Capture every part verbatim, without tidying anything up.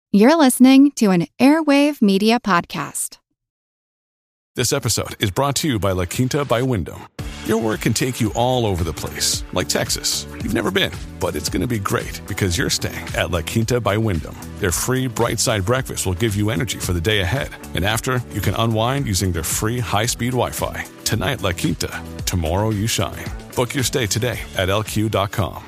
You're listening to an Airwave Media Podcast. This episode is brought to you by La Quinta by Wyndham. Your work can take you all over the place, like Texas. You've never been, but it's going to be great because you're staying at La Quinta by Wyndham. Their free Bright Side breakfast will give you energy for the day ahead. And after, you can unwind using their free high-speed Wi-Fi. Tonight, La Quinta. Tomorrow, you shine. Book your stay today at L Q dot com.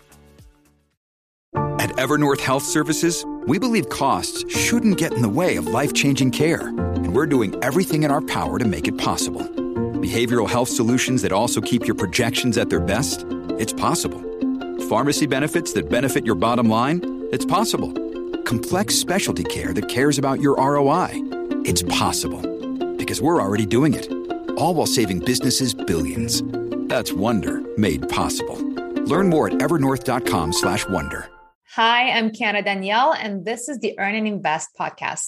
At Evernorth Health Services, we believe costs shouldn't get in the way of life-changing care, and we're doing everything in our power to make it possible. Behavioral health solutions that also keep your projections at their best? It's possible. Pharmacy benefits that benefit your bottom line? It's possible. Complex specialty care that cares about your R O I? It's possible. Because we're already doing it. All while saving businesses billions. That's Wonder made possible. Learn more at evernorth.com slash wonder. Hi, I'm Kiana Danielle, and this is the Earn and Invest podcast.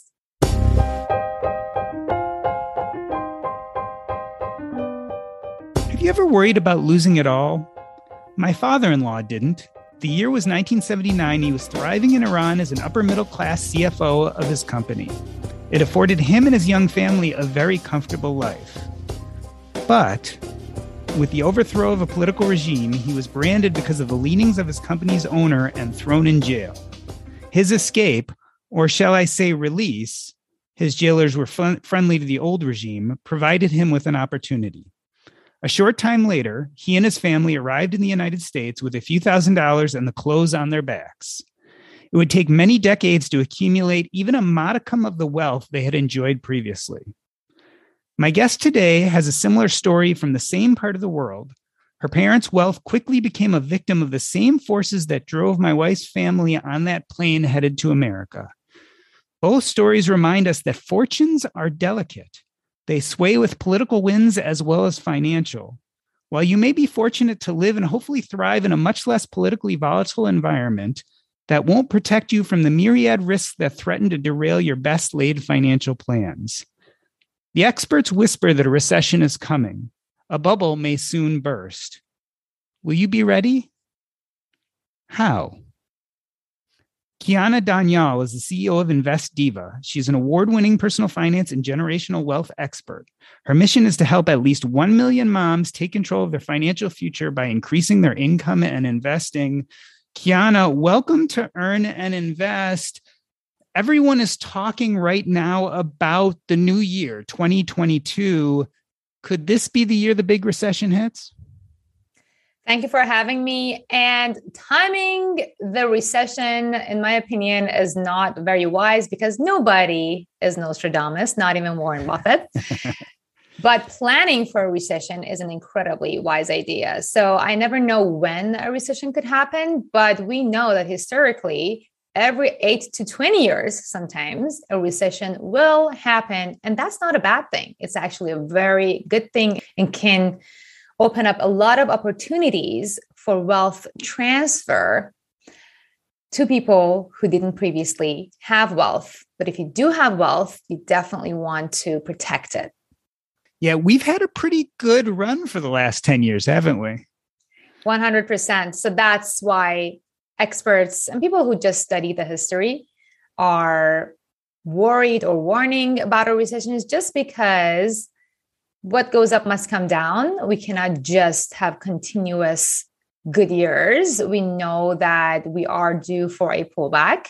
Have you ever worried about losing it all? My father-in-law didn't. The year was nineteen seventy-nine. He was thriving in Iran as an upper-middle-class C F O of his company. It afforded him and his young family a very comfortable life. But with the overthrow of a political regime, he was branded because of the leanings of his company's owner and thrown in jail. His escape, or shall I say release, his jailers were fun- friendly to the old regime, provided him with an opportunity. A short time later, he and his family arrived in the United States with a few thousand dollars and the clothes on their backs. It would take many decades to accumulate even a modicum of the wealth they had enjoyed previously. My guest today has a similar story from the same part of the world. Her parents' wealth quickly became a victim of the same forces that drove my wife's family on that plane headed to America. Both stories remind us that fortunes are delicate. They sway with political winds as well as financial. While you may be fortunate to live and hopefully thrive in a much less politically volatile environment, that won't protect you from the myriad risks that threaten to derail your best laid financial plans. The experts whisper that a recession is coming. A bubble may soon burst. Will you be ready? How? Kiana Danielle is the C E O of InvestDiva. She's an award-winning personal finance and generational wealth expert. Her mission is to help at least one million moms take control of their financial future by increasing their income and investing. Kiana, welcome to Earn and Invest. Everyone is talking right now about the new year, twenty twenty-two. Could this be the year the big recession hits? Thank you for having me. And timing the recession, in my opinion, is not very wise because nobody is Nostradamus, not even Warren Buffett. But planning for a recession is an incredibly wise idea. So I never know when a recession could happen, but we know that historically, every eight to twenty years, sometimes a recession will happen. And that's not a bad thing. It's actually a very good thing and can open up a lot of opportunities for wealth transfer to people who didn't previously have wealth. But if you do have wealth, you definitely want to protect it. Yeah, we've had a pretty good run for the last ten years, haven't we? one hundred percent. So that's why experts and people who just study the history are worried or warning about a recession is just because what goes up must come down. We cannot just have continuous good years. We know that we are due for a pullback.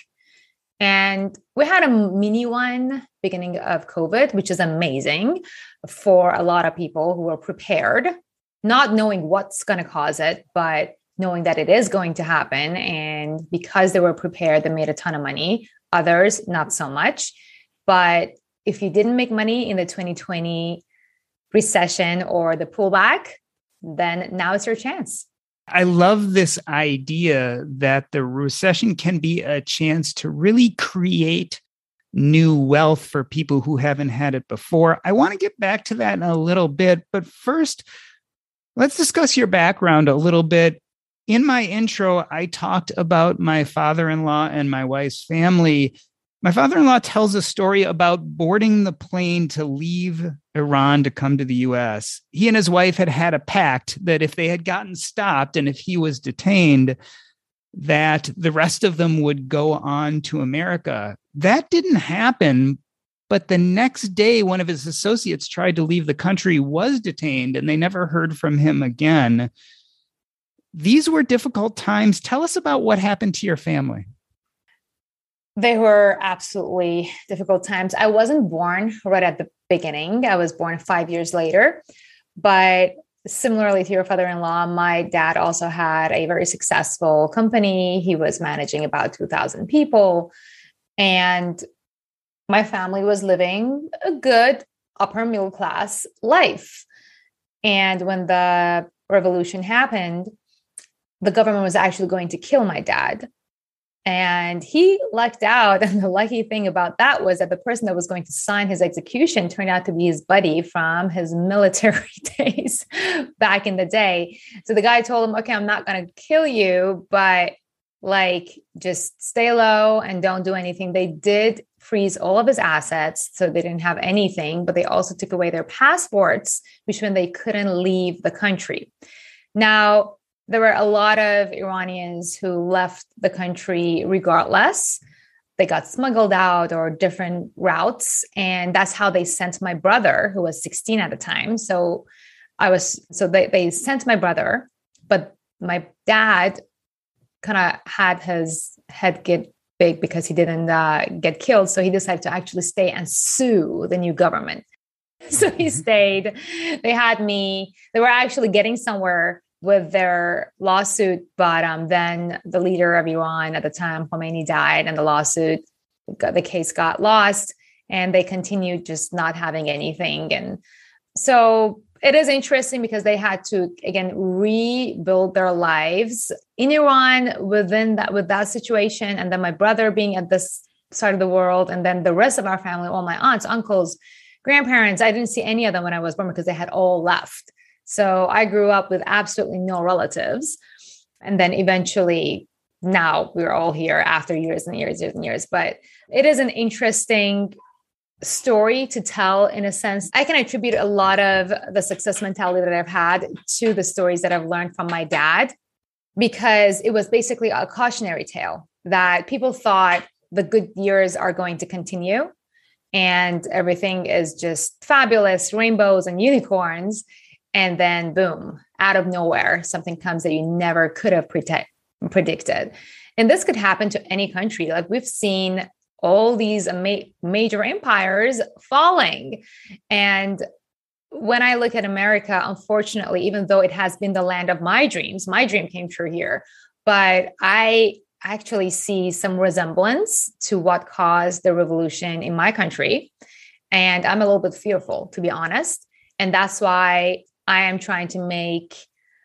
And we had a mini one beginning of COVID, which is amazing for a lot of people who are prepared, not knowing what's going to cause it, but knowing that it is going to happen. And because they were prepared, they made a ton of money. Others, not so much. But if you didn't make money in the twenty twenty recession or the pullback, then now is your chance. I love this idea that the recession can be a chance to really create new wealth for people who haven't had it before. I want to get back to that in a little bit, but first, let's discuss your background a little bit. In my intro, I talked about my father-in-law and my wife's family. My father-in-law tells a story about boarding the plane to leave Iran to come to the U S. He and his wife had had a pact that if they had gotten stopped and if he was detained, that the rest of them would go on to America. That didn't happen. But the next day, one of his associates tried to leave the country, was detained, and they never heard from him again. These were difficult times. Tell us about what happened to your family. They were absolutely difficult times. I wasn't born right at the beginning. I was born five years later. But similarly to your father-in-law, my dad also had a very successful company. He was managing about two thousand people. And my family was living a good upper middle class life. And when the revolution happened, the government was actually going to kill my dad. And he lucked out. And the lucky thing about that was that the person that was going to sign his execution turned out to be his buddy from his military days back in the day. So the guy told him, okay, I'm not going to kill you, but like, just stay low and don't do anything. They did freeze all of his assets, so they didn't have anything, but they also took away their passports, which meant they couldn't leave the country. Now, there were a lot of Iranians who left the country regardless. They got smuggled out or different routes. And that's how they sent my brother, who was sixteen at the time. So I was, so they, they sent my brother, but my dad kind of had his head get big because he didn't uh, get killed. So he decided to actually stay and sue the new government. So he stayed. They had me, they were actually getting somewhere with their lawsuit. But um, then the leader of Iran at the time, Khomeini, died, and the lawsuit, the case got lost, and they continued just not having anything. And so it is interesting because they had to, again, rebuild their lives in Iran within that, with that situation. And then my brother being at this side of the world, and then the rest of our family, all my aunts, uncles, grandparents, I didn't see any of them when I was born because they had all left. So I grew up with absolutely no relatives. And then eventually now we're all here after years and years, years and years. But it is an interesting story to tell in a sense. I can attribute a lot of the success mentality that I've had to the stories that I've learned from my dad, because it was basically a cautionary tale that people thought the good years are going to continue and everything is just fabulous, rainbows and unicorns. And then boom, out of nowhere, something comes that you never could have predict- predicted. And this could happen to any country. Like we've seen all these ma- major empires falling. And when I look at America, unfortunately, even though it has been the land of my dreams, my dream came true here, but I actually see some resemblance to what caused the revolution in my country. And I'm a little bit fearful, to be honest. And that's why I am trying to make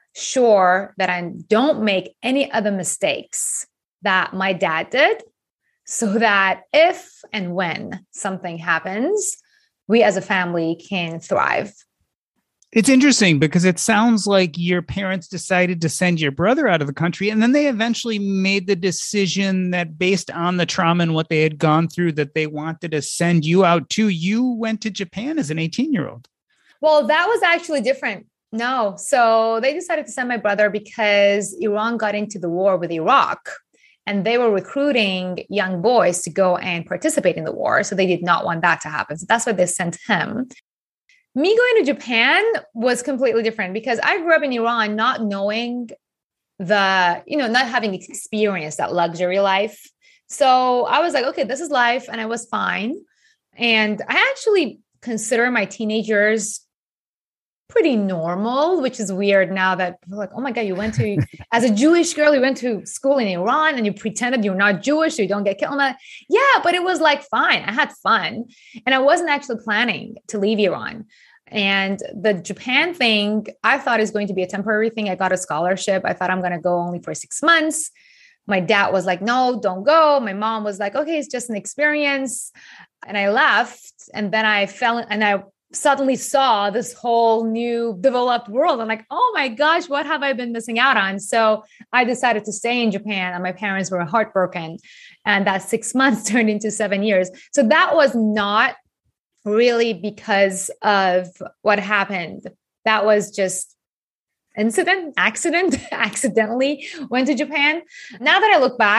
sure that I don't make any other mistakes that my dad did, so that if and when something happens, we as a family can thrive. It's interesting because it sounds like your parents decided to send your brother out of the country, and then they eventually made the decision that based on the trauma and what they had gone through, that they wanted to send you out too. You went to Japan as an eighteen-year-old. Well, that was actually different. No. So they decided to send my brother because Iran got into the war with Iraq. And they were recruiting young boys to go and participate in the war. So they did not want that to happen. So that's why they sent him. Me going to Japan was completely different because I grew up in Iran not knowing the, you know, not having experienced that luxury life. So I was like, okay, this is life. And I was fine. And I actually consider my teenagers pretty normal, which is weird now that people are like, oh my God, you went to, as a Jewish girl, you went to school in Iran and you pretended you're not Jewish so you don't get killed. I'm like, yeah, but it was like fine. I had fun. And I wasn't actually planning to leave Iran. And the Japan thing, I thought is going to be a temporary thing. I got a scholarship. I thought I'm going to go only for six months. My dad was like, no, don't go. My mom was like, okay, it's just an experience. And I left. And then I fell and I suddenly saw this whole new developed world. I'm like, oh my gosh, what have I been missing out on? So I decided to stay in Japan and my parents were heartbroken. And that six months turned into seven years. So that was not really because of what happened. That was just incident, accident, accidentally went to Japan. Now that I look back,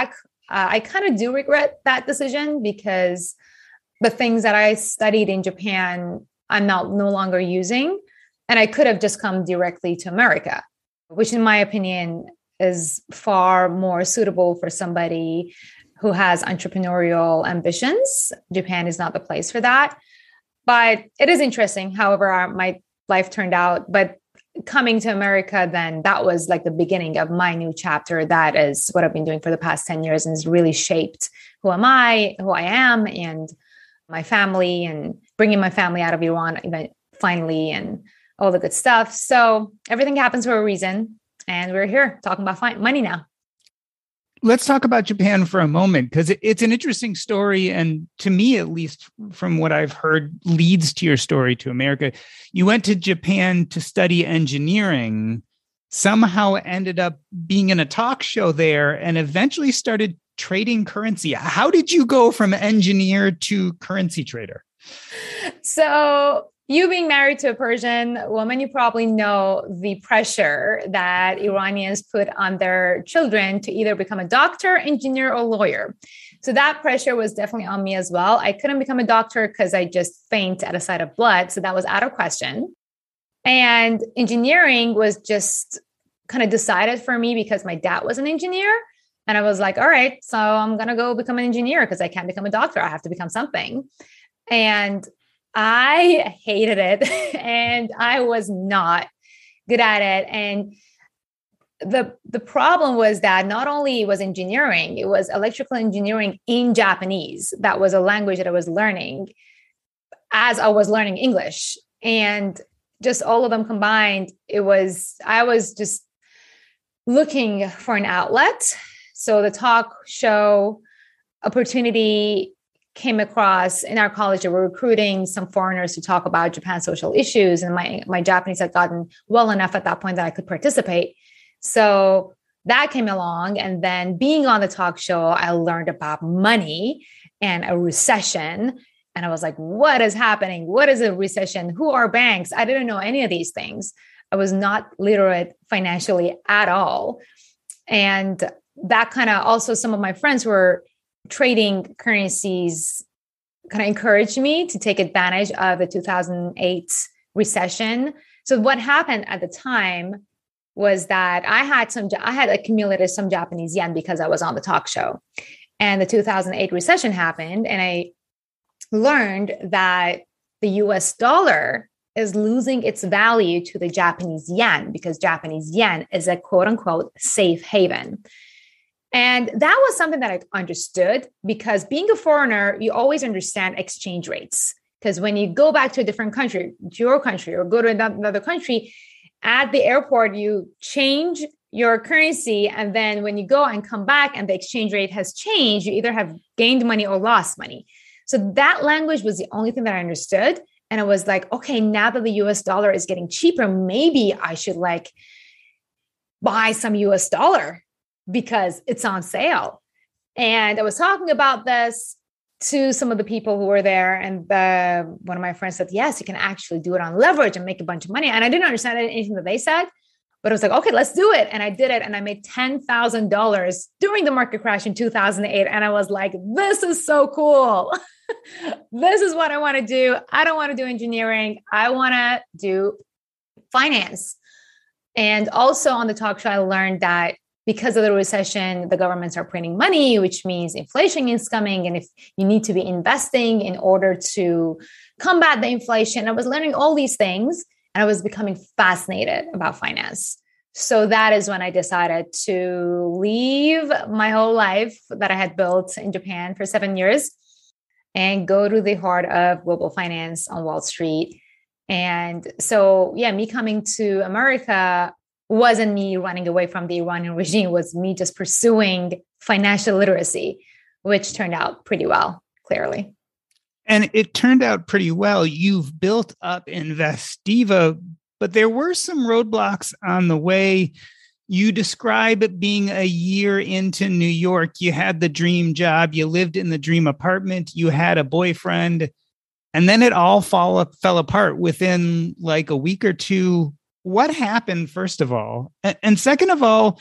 Uh, I kind of do regret that decision because the things that I studied in Japan, I'm not no longer using. And I could have just come directly to America, which in my opinion is far more suitable for somebody who has entrepreneurial ambitions. Japan is not the place for that. But it is interesting, however, my life turned out. But coming to America, then that was like the beginning of my new chapter. That is what I've been doing for the past ten years and has really shaped who am I, who I am, and my family, and bringing my family out of Iran even finally, and all the good stuff. So everything happens for a reason. And we're here talking about fi- money now. Let's talk about Japan for a moment, because it's an interesting story. And to me, at least from what I've heard, leads to your story to America. You went to Japan to study engineering, somehow ended up being in a talk show there, and eventually started trading currency. How did you go from engineer to currency trader? So you being married to a Persian woman, you probably know the pressure that Iranians put on their children to either become a doctor, engineer, or lawyer. So that pressure was definitely on me as well. I couldn't become a doctor because I just faint at a sight of blood. So that was out of question. And engineering was just kind of decided for me because my dad was an engineer. And I was like, all right, so I'm going to go become an engineer because I can't become a doctor. I have to become something. And I hated it and I was not good at it. And the, the problem was that not only was engineering, it was electrical engineering in Japanese. That was a language that I was learning as I was learning English. And just all of them combined, it was, I was just looking for an outlet. So the talk show opportunity came across in our college. They were recruiting some foreigners to talk about Japan's social issues. And my, my Japanese had gotten well enough at that point that I could participate. So that came along. And then being on the talk show, I learned about money and a recession. And I was like, what is happening? What is a recession? Who are banks? I didn't know any of these things. I was not literate financially at all. And that kind of also some of my friends were trading currencies kind of encouraged me to take advantage of the two thousand eight recession. So what happened at the time was that I had some, I had accumulated some Japanese yen because I was on the talk show, and the two thousand eight recession happened. And I learned that the U S dollar is losing its value to the Japanese yen because Japanese yen is a quote unquote safe haven. And that was something that I understood because being a foreigner, you always understand exchange rates. Because when you go back to a different country, your country, or go to another country, at the airport, you change your currency. And then when you go and come back and the exchange rate has changed, you either have gained money or lost money. So that language was the only thing that I understood. And it was like, okay, now that the U S dollar is getting cheaper, maybe I should like buy some U S dollar because it's on sale. And I was talking about this to some of the people who were there. And the, one of my friends said, yes, you can actually do it on leverage and make a bunch of money. And I didn't understand anything that they said, but I was like, okay, let's do it. And I did it. And I made ten thousand dollars during the market crash in two thousand eight. And I was like, this is so cool. This is what I want to do. I don't want to do engineering. I want to do finance. And also on the talk show, I learned that because of the recession, the governments are printing money, which means inflation is coming. And if you need to be investing in order to combat the inflation, I was learning all these things and I was becoming fascinated about finance. So that is when I decided to leave my whole life that I had built in Japan for seven years and go to the heart of global finance on Wall Street. And so, yeah, me coming to America wasn't me running away from the Iranian regime, it was me just pursuing financial literacy, which turned out pretty well, clearly. And it turned out pretty well. You've built up Investiva, but there were some roadblocks on the way. You describe being a year into New York. You had the dream job. You lived in the dream apartment. You had a boyfriend. And then it all fall, fell apart within like a week or two. What happened, first of all? And second of all,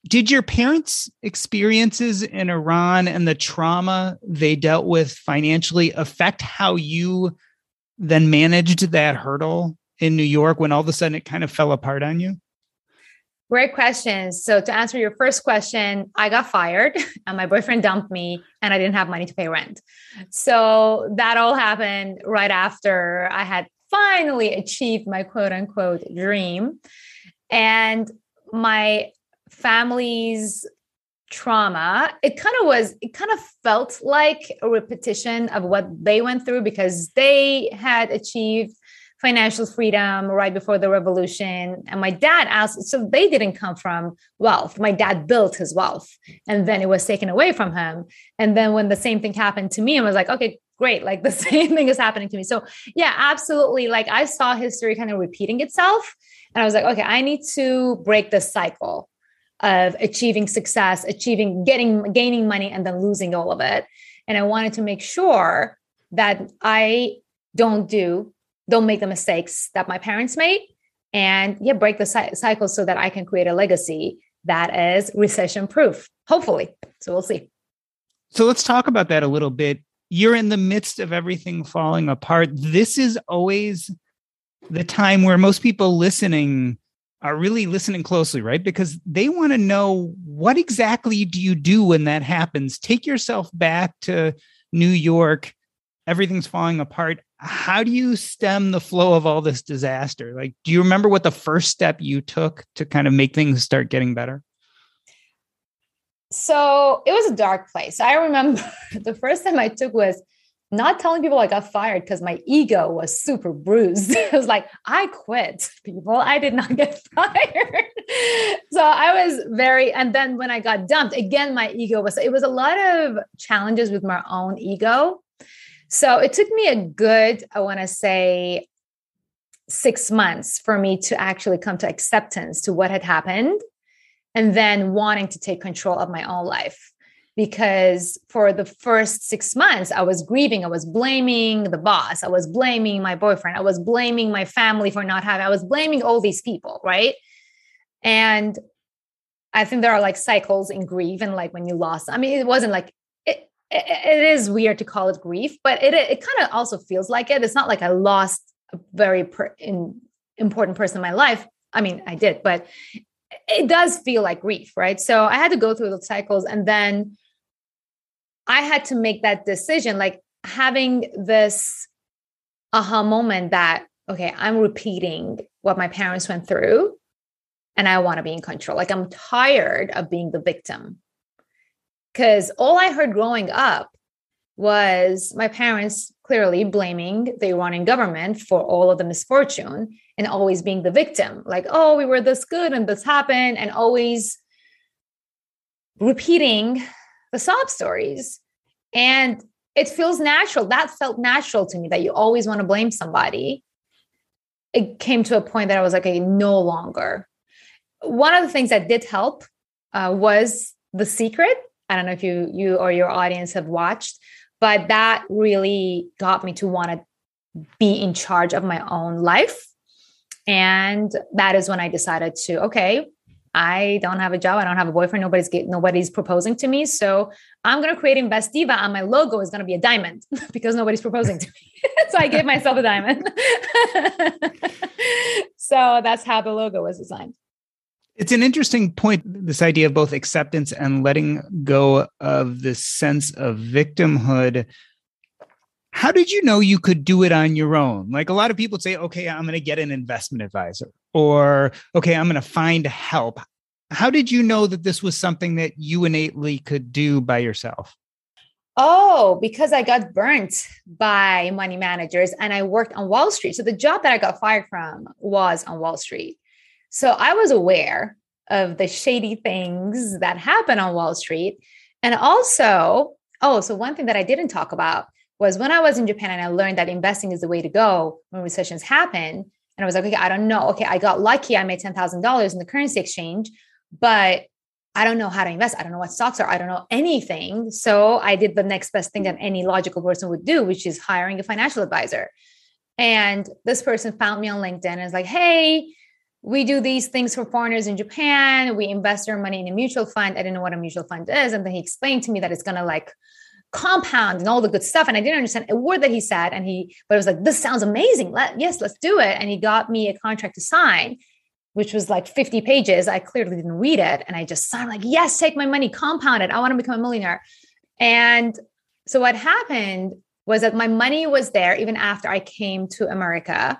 Did your parents' experiences in Iran and the trauma they dealt with financially affect how you then managed that hurdle in New York when all of a sudden it kind of fell apart on you? Great questions. So to answer your first question, I got fired and my boyfriend dumped me and I didn't have money to pay rent. So that all happened right after I had finally achieved my quote unquote dream. And my family's trauma, it kind of was, it kind of felt like a repetition of what they went through because they had achieved financial freedom right before the revolution. And my dad asked, so they didn't come from wealth. My dad built his wealth and then it was taken away from him. And then when the same thing happened to me, I was like, okay, great. Like the same thing is happening to me. So yeah, absolutely. Like I saw history kind of repeating itself. And I was like, okay, I need to break this cycle of achieving success, achieving, getting, gaining money, and then losing all of it. And I wanted to make sure that I don't do Don't make the mistakes that my parents made and yeah, break the cy- cycle so that I can create a legacy that is recession proof, hopefully. So we'll see. So let's talk about that a little bit. You're in the midst of everything falling apart. This is always the time where most people listening are really listening closely, right? Because they want to know, what exactly do you do when that happens? Take yourself back to New York. Everything's falling apart. How do you stem the flow of all this disaster? Like, do you remember what the first step you took to kind of make things start getting better? So it was a dark place. I remember the first time I took was not telling people I got fired because my ego was super bruised. It was like, I quit, people. I did not get fired. So I was very, and then when I got dumped, again, my ego was, it was a lot of challenges with my own ego. So it took me a good, I want to say, six months for me to actually come to acceptance to what had happened and then wanting to take control of my own life. Because for the first six months, I was grieving. I was blaming the boss. I was blaming my boyfriend. I was blaming my family for not having, I was blaming all these people, right? And I think there are like cycles in grief and like when you lost, I mean, it wasn't like, it, it, it is weird to call it grief, but it, it kind of also feels like it. It's not like I lost a very per, in, important person in my life. I mean, I did, but it does feel like grief, right? So I had to go through the cycles and then I had to make that decision, like having this aha moment that, okay, I'm repeating what my parents went through and I want to be in control. Like I'm tired of being the victim because all I heard growing up was my parents clearly blaming the Iranian government for all of the misfortune and always being the victim. Like, oh, we were this good and this happened, and always repeating the sob stories. And it feels natural. That felt natural to me, that you always want to blame somebody. It came to a point that I was like, okay, no longer. One of the things that did help uh, was The Secret. I don't know if you you or your audience have watched, but that really got me to want to be in charge of my own life. And that is when I decided to, okay, I don't have a job. I don't have a boyfriend. Nobody's get, nobody's proposing to me. So I'm going to create Investiva and my logo is going to be a diamond because nobody's proposing to me. So I gave myself a diamond. So that's how the logo was designed. It's an interesting point, this idea of both acceptance and letting go of this sense of victimhood. How did you know you could do it on your own? Like a lot of people say, okay, I'm going to get an investment advisor, or, okay, I'm going to find help. How did you know that this was something that you innately could do by yourself? Oh, because I got burnt by money managers and I worked on Wall Street. So the job that I got fired from was on Wall Street. So I was aware of the shady things that happen on Wall Street. And also, oh, so one thing that I didn't talk about was when I was in Japan and I learned that investing is the way to go when recessions happen. And I was like, okay, I don't know. Okay, I got lucky. I made ten thousand dollars in the currency exchange, but I don't know how to invest. I don't know what stocks are. I don't know anything. So I did the next best thing that any logical person would do, which is hiring a financial advisor. And this person found me on LinkedIn and is like, hey, we do these things for foreigners in Japan. We invest our money in a mutual fund. I didn't know what a mutual fund is. And then he explained to me that it's going to like compound and all the good stuff. And I didn't understand a word that he said. And he, but it was like, this sounds amazing. Let, yes, let's do it. And he got me a contract to sign, which was like fifty pages. I clearly didn't read it. And I just signed like, yes, take my money, compound it. I want to become a millionaire. And so what happened was that my money was there even after I came to America.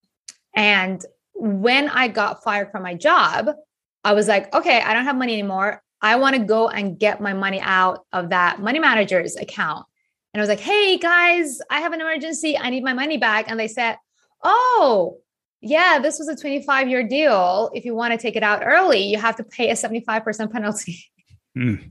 And when I got fired from my job, I was like, okay, I don't have money anymore. I want to go and get my money out of that money manager's account. And I was like, hey guys, I have an emergency. I need my money back. And they said, oh, yeah, this was a twenty-five year deal. If you want to take it out early, you have to pay a seventy-five percent penalty, mm.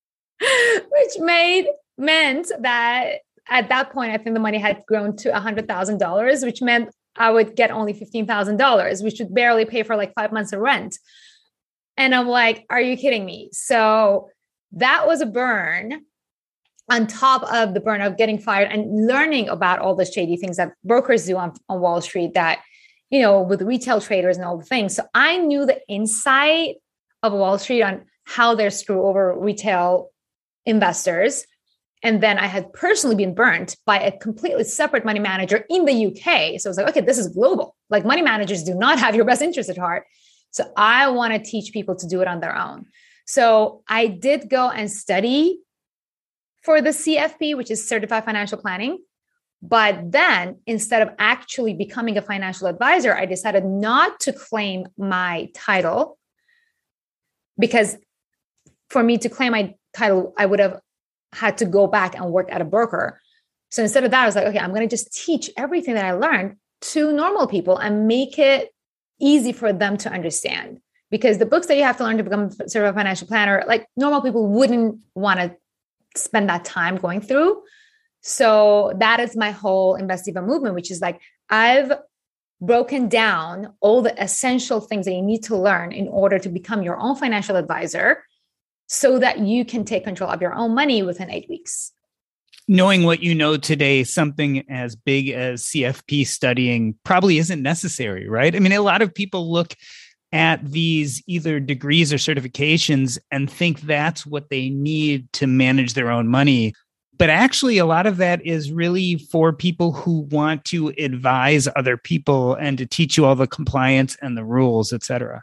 which made meant that at that point, I think the money had grown to one hundred thousand dollars, which meant I would get only fifteen thousand dollars, which would barely pay for like five months of rent. And I'm like, are you kidding me? So that was a burn on top of the burn of getting fired and learning about all the shady things that brokers do on, on Wall Street that, you know, with retail traders and all the things. So I knew the inside of Wall Street on how they screw over retail investors. And then I had personally been burnt by a completely separate money manager in the U K. So I was like, okay, this is global. Like money managers do not have your best interest at heart. So I want to teach people to do it on their own. So I did go and study for the C F P, which is Certified Financial Planning. But then instead of actually becoming a financial advisor, I decided not to claim my title, because for me to claim my title, I would have had to go back and work at a broker. So instead of that, I was like, okay, I'm going to just teach everything that I learned to normal people and make it easy for them to understand. Because the books that you have to learn to become a certified financial planner, like normal people wouldn't want to spend that time going through. So that is my whole Investiva movement, which is like, I've broken down all the essential things that you need to learn in order to become your own financial advisor so that you can take control of your own money within eight weeks. Knowing what you know today, something as big as C F P studying probably isn't necessary, right? I mean, a lot of people look at these either degrees or certifications and think that's what they need to manage their own money. But actually, a lot of that is really for people who want to advise other people and to teach you all the compliance and the rules, et cetera.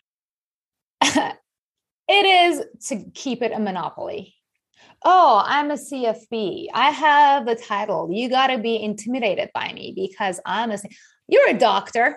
It is to keep it a monopoly. Oh, I'm a C F P. I have the title. You got to be intimidated by me because I'm a, you're a doctor.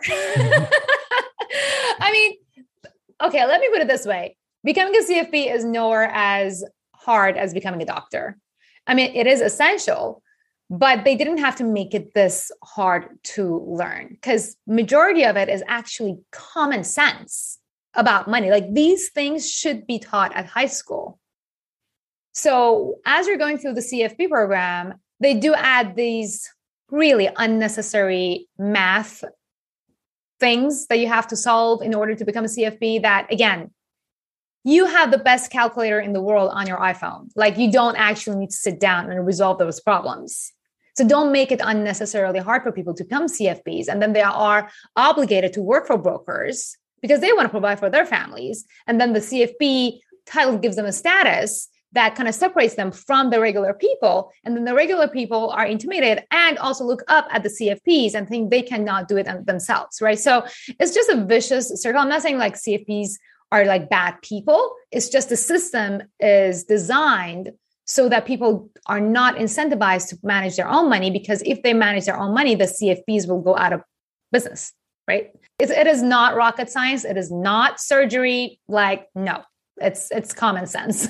I mean, okay, let me put it this way. Becoming a C F P is nowhere as hard as becoming a doctor. I mean, it is essential, but they didn't have to make it this hard to learn because majority of it is actually common sense about money. Like these things should be taught at high school. So as you're going through the C F P program, they do add these really unnecessary math things that you have to solve in order to become a C F P that, again, you have the best calculator in the world on your iPhone. Like you don't actually need to sit down and resolve those problems. So don't make it unnecessarily hard for people to become C F Ps. And then they are obligated to work for brokers because they want to provide for their families. And then the C F P title gives them a status that kind of separates them from the regular people. And then the regular people are intimidated and also look up at the C F Ps and think they cannot do it themselves, right? So it's just a vicious circle. I'm not saying like C F Ps are like bad people. It's just the system is designed so that people are not incentivized to manage their own money, because if they manage their own money, the C F Ps will go out of business, right? It's, it is not rocket science. It is not surgery. Like, no, it's, it's common sense.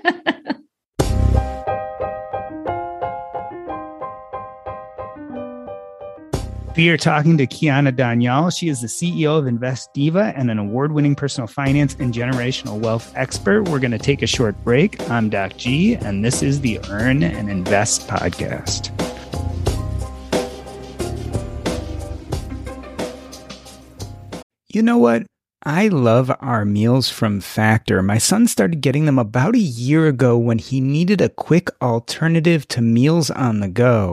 We are talking to Kiana Daniel. She is the C E O of Investiva and an award-winning personal finance and generational wealth expert. We're going to take a short break. I'm Doc G, and this is the Earn and Invest podcast. You know what? I love our meals from Factor. My son started getting them about a year ago when he needed a quick alternative to meals on the go.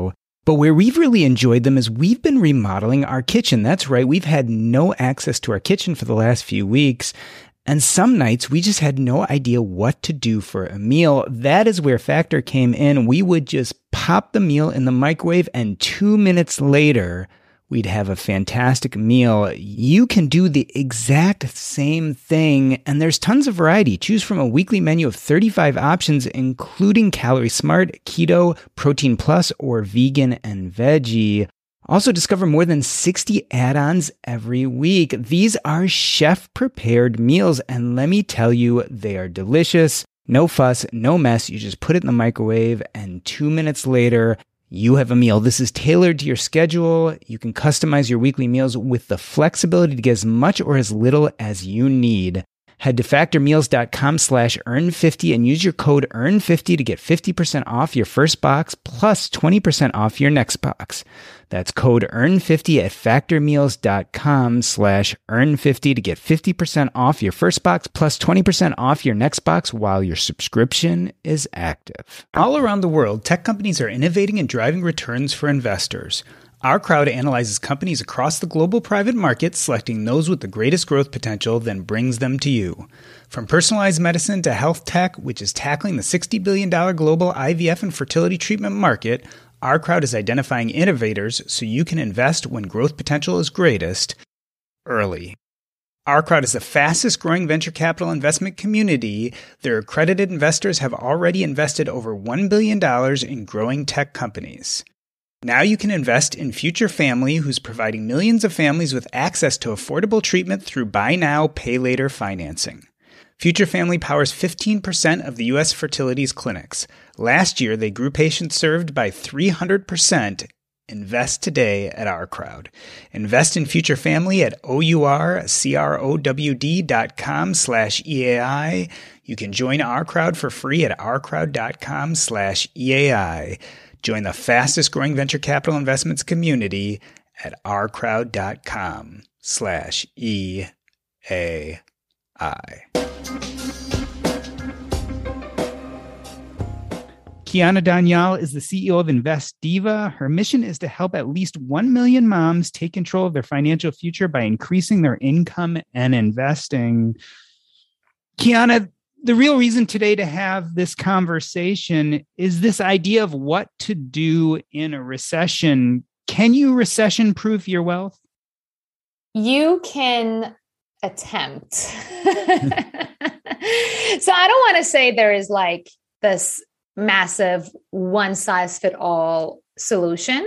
But where we've really enjoyed them is we've been remodeling our kitchen. That's right. We've had no access to our kitchen for the last few weeks. And some nights we just had no idea what to do for a meal. That is where Factor came in. We would just pop the meal in the microwave and two minutes later, we'd have a fantastic meal. You can do the exact same thing, and there's tons of variety. Choose from a weekly menu of thirty-five options, including Calorie Smart, Keto, Protein Plus, or Vegan and Veggie. Also discover more than sixty add-ons every week. These are chef-prepared meals, and let me tell you, they are delicious. No fuss, no mess. You just put it in the microwave, and two minutes later, you have a meal. This is tailored to your schedule. You can customize your weekly meals with the flexibility to get as much or as little as you need. Head to factormeals.com slash earn fifty and use your code earn fifty to get fifty percent off your first box plus twenty percent off your next box. That's code earn fifty at factormeals.com slash earn fifty to get fifty percent off your first box plus twenty percent off your next box while your subscription is active. All around the world, tech companies are innovating and driving returns for investors. Our crowd analyzes companies across the global private market, selecting those with the greatest growth potential, then brings them to you. From personalized medicine to health tech, which is tackling the sixty billion dollars global I V F and fertility treatment market, our crowd is identifying innovators so you can invest when growth potential is greatest, early. Our crowd is the fastest growing venture capital investment community. Their accredited investors have already invested over one billion dollars in growing tech companies. Now you can invest in Future Family, who's providing millions of families with access to affordable treatment through buy now, pay later financing. Future Family powers fifteen percent of the U S fertility's clinics. Last year, they grew patients served by three hundred percent. Invest today at our crowd. Invest in Future Family at O-U-R-C-R-O-W-D.com slash E-A-I. You can join our crowd for free at ourcrowd.com slash E-A-I. Join the fastest growing venture capital investments community at ourcrowd.com slash E A I. Kiana Daniel is the C E O of Invest Diva. Her mission is to help at least one million moms take control of their financial future by increasing their income and investing. Kiana, the real reason today to have this conversation is this idea of what to do in a recession. Can you recession-proof your wealth? You can attempt. So I don't want to say there is like this massive one-size-fit-all solution.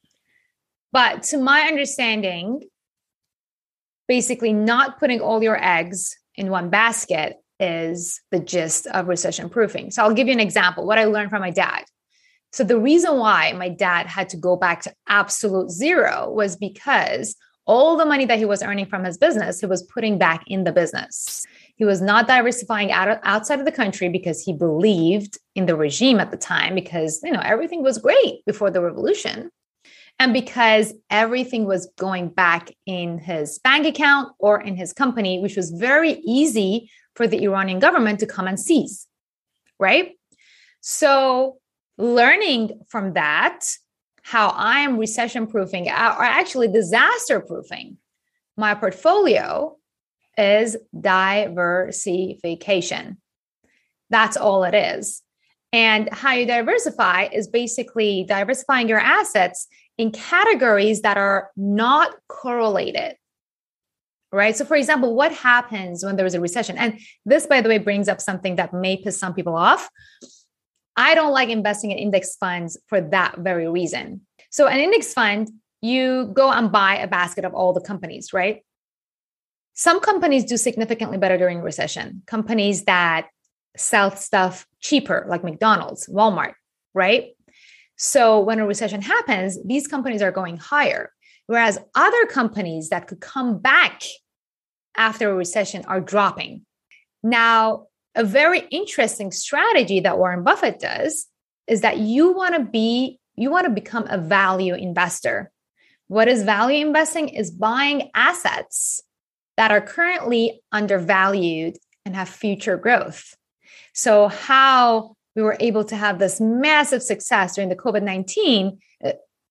But to my understanding, basically not putting all your eggs in one basket is the gist of recession proofing. So I'll give you an example, what I learned from my dad. So the reason why my dad had to go back to absolute zero was because all the money that he was earning from his business, he was putting back in the business. He was not diversifying out, outside of the country because he believed in the regime at the time, because, you know, everything was great before the revolution. And because everything was going back in his bank account or in his company, which was very easy for the Iranian government to come and seize, right? So learning from that, how I am recession-proofing, or actually disaster-proofing my portfolio, is diversification. That's all it is. And how you diversify is basically diversifying your assets in categories that are not correlated, right? So for example, what happens when there is a recession? And this, by the way, brings up something that may piss some people off. I don't like investing in index funds for that very reason. So an index fund, you go and buy a basket of all the companies, right? Some companies do significantly better during a recession. Companies that sell stuff cheaper, like McDonald's, Walmart, right? So when a recession happens, these companies are going higher, whereas other companies that could come back after a recession are dropping. Now, a very interesting strategy that Warren Buffett does is that you want to be, you want to become a value investor. What is value investing? Is buying assets that are currently undervalued and have future growth. So how we were able to have this massive success during the COVID nineteen,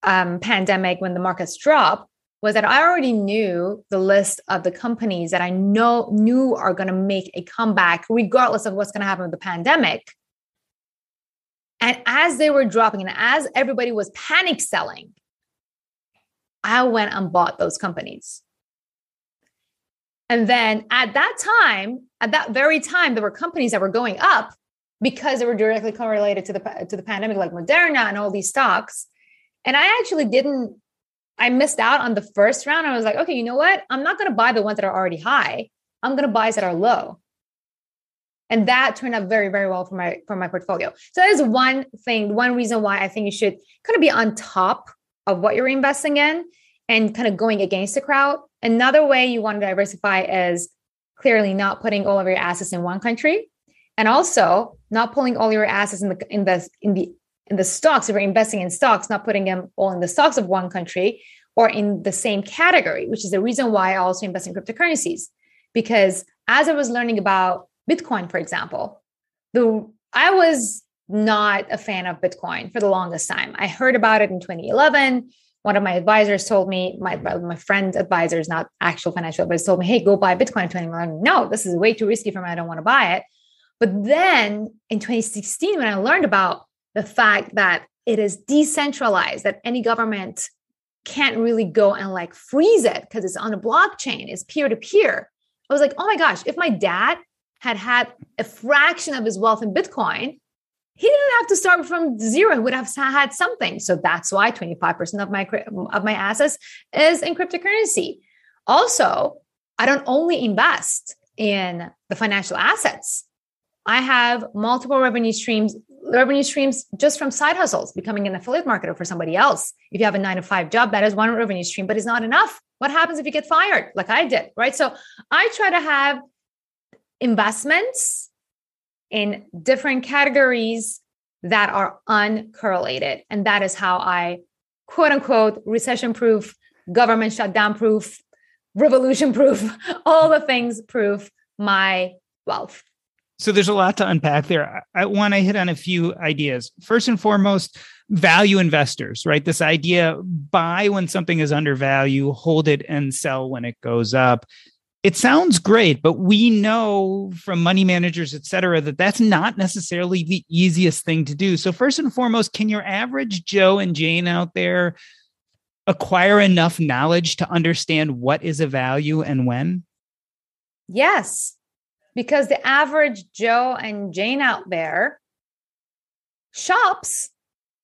um, pandemic, when the markets dropped, was that I already knew the list of the companies that I know knew are going to make a comeback regardless of what's going to happen with the pandemic. And as they were dropping and as everybody was panic selling, I went and bought those companies. And then at that time, at that very time, there were companies that were going up because they were directly correlated to the, to the pandemic, like Moderna and all these stocks. And I actually didn't, I missed out on the first round. I was like, okay, you know what? I'm not going to buy the ones that are already high. I'm going to buy that are low. And that turned out very, very well for my, for my portfolio. So that is one thing, one reason why I think you should kind of be on top of what you're investing in and kind of going against the crowd. Another way you want to diversify is clearly not putting all of your assets in one country, and also not pulling all your assets in the in the in the in the stocks. If you're investing in stocks, not putting them all in the stocks of one country or in the same category, which is the reason why I also invest in cryptocurrencies. Because as I was learning about Bitcoin, for example, the I was not a fan of Bitcoin for the longest time. I heard about it in twenty eleven. One of my advisors told me, my, my friend advisors, not actual financial advisors, told me, hey, go buy Bitcoin in twenty eleven. No, this is way too risky for me. I don't want to buy it. But then in twenty sixteen, when I learned about the fact that it is decentralized, that any government can't really go and like freeze it because it's on a blockchain, it's peer-to-peer. I was like, oh my gosh, if my dad had had a fraction of his wealth in Bitcoin, he didn't have to start from zero. He would have had something. So that's why twenty-five percent of my, of my assets is in cryptocurrency. Also, I don't only invest in the financial assets. I have multiple revenue streams, revenue streams just from side hustles, becoming an affiliate marketer for somebody else. If you have a nine to five job, that is one revenue stream, but it's not enough. What happens if you get fired like I did, right? So I try to have investments in different categories that are uncorrelated. And that is how I, quote unquote, recession-proof, government shutdown-proof, revolution-proof, all the things proof my wealth. So there's a lot to unpack there. I want to hit on a few ideas. First and foremost, value investors, right? This idea, buy when something is undervalued, hold it and sell when it goes up. It sounds great, but we know from money managers, et cetera, that that's not necessarily the easiest thing to do. So first and foremost, can your average Joe and Jane out there acquire enough knowledge to understand what is a value and when? Yes, because the average Joe and Jane out there shops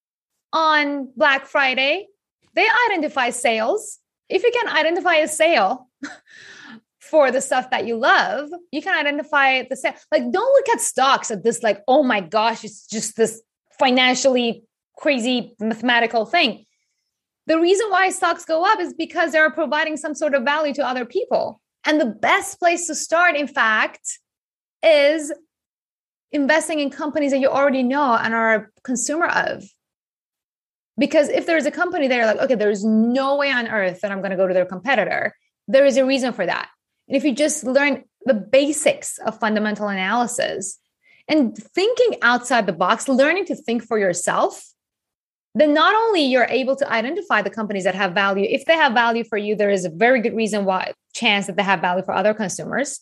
on Black Friday. They identify sales. If you can identify a sale for the stuff that you love, you can identify the sale. Like, don't look at stocks at this like, oh my gosh, it's just this financially crazy mathematical thing. The reason why stocks go up is because they're providing some sort of value to other people. And the best place to start, in fact, is investing in companies that you already know and are a consumer of. Because if there's a company there, like, okay, there's no way on earth that I'm going to go to their competitor, there is a reason for that. And if you just learn the basics of fundamental analysis and thinking outside the box, learning to think for yourself, then not only you're able to identify the companies that have value. If they have value for you, there is a very good reason why chance that they have value for other consumers.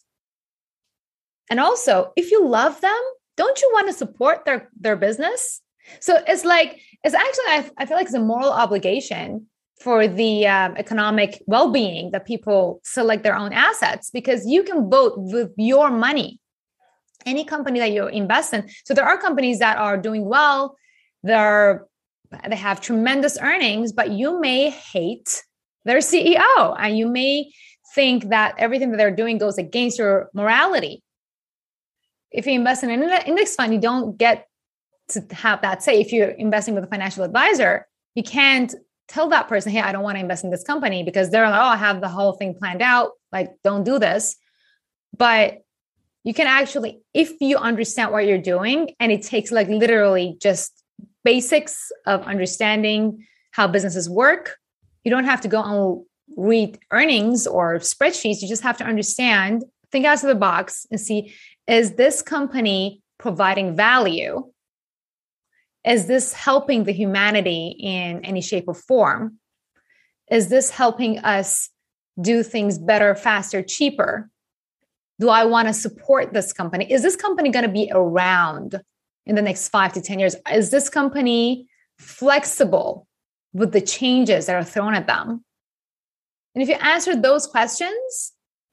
And also, if you love them, don't you want to support their, their business? So it's like, it's actually, I, I feel like it's a moral obligation for the um, economic well-being that people select their own assets, because you can vote with your money, any company that you invest in. So there are companies that are doing well. They're They have tremendous earnings, but you may hate their C E O and you may think that everything that they're doing goes against your morality. If you invest in an index fund, you don't get to have that say. If you're investing with a financial advisor, you can't tell that person, hey, I don't want to invest in this company, because they're like, oh, I have the whole thing planned out. Like, don't do this. But you can actually, if you understand what you're doing, and it takes like literally just basics of understanding how businesses work. You don't have to go and read earnings or spreadsheets. You just have to understand, think outside the box and see, is this company providing value? Is this helping the humanity in any shape or form? Is this helping us do things better, faster, cheaper? Do I want to support this company? Is this company going to be around in the next five to ten years? Is this company flexible with the changes that are thrown at them? And if you answer those questions